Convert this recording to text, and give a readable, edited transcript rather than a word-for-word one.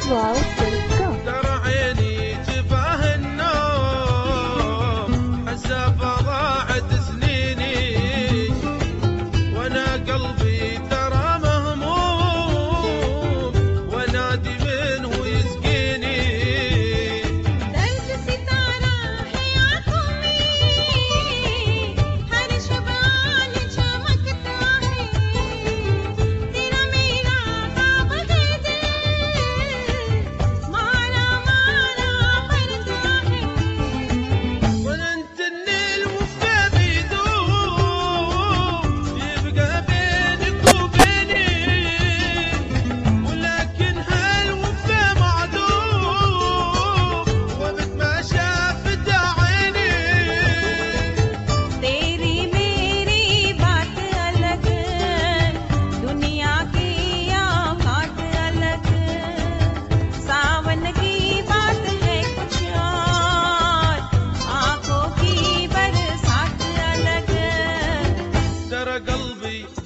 wow.com. ترى عيني جفاه النوم حسافة ضاعت سنيني، وانا قلبي ترى مهموم ونادي منه يسقيني. درب ستارة حياتي हर शबान चमकता है तेरा मेरा ख्वाब दे दे मारा मारा पड़ता है। وانا انت الليل وفا بيدوم يبقى بينك وبيني، ولكن هالوفا معدوم وقت ما شافت عيني. तेरी मेरी बात अलग दुनिया की औकात अलग सावन की बात है कुछ और आंखों की बरसात अलग। ترى قلبي